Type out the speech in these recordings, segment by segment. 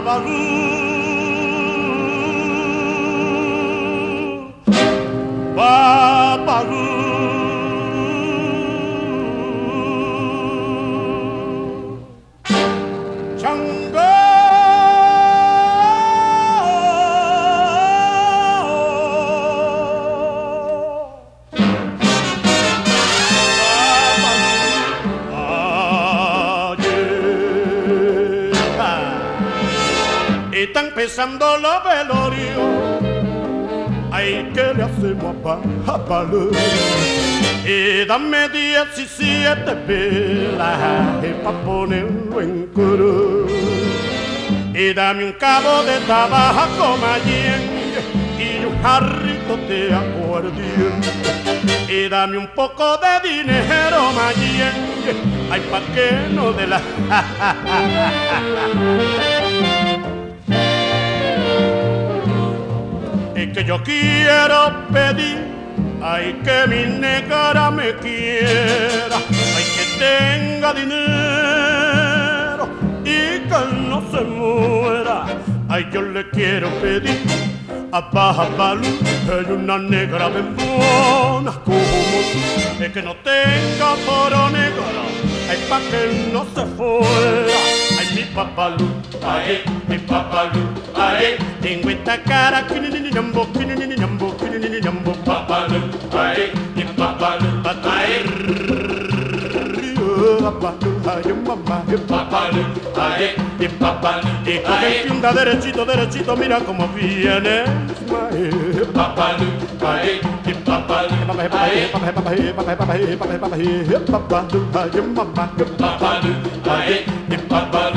Están empezando los velorios, ay, ¿qué le hacemos a Balú? Y dame 17 velas pa' ponerlo en cruz. Y dame un cabo de tabaco mayengue y un jarrito de aguardiente. Y dame un poco de dinero mayengue, ay, pa' que no de la... Y que yo quiero pedir, ay, que mi negra me quiera, ay, que tenga dinero y que no se muera. Ay, yo le quiero pedir a Baja Balú, hay una negra bembona como tú, que no tenga foro negro, ay, pa' que no se fuera. Ay, mi papalú, ay, mi papalú, ay, tengo esta cara que ni ñambo, que ni ñambo, que ni ñambo, papalú, ay, mi papalú, ay, papalú, ay, mamá, papalú, ay, mi papalú, y coge el fiunda derechito, derechito, mira cómo viene, papalú, ay, mi papalú, ay, papalú, ay, mamá, papalú, ay, mi papalú,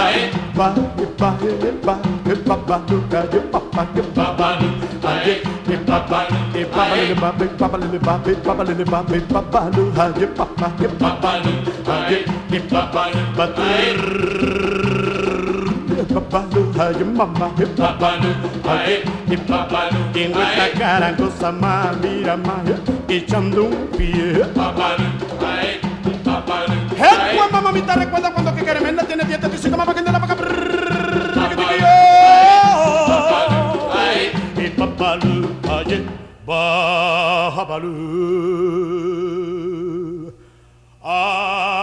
tengo esta cara cosa más, mira más, echando un pie. Mamita, recuerda cuando que Caremenda tiene dientes, dice que mamá que la vaca. Y papalú, ay, Baja Balú.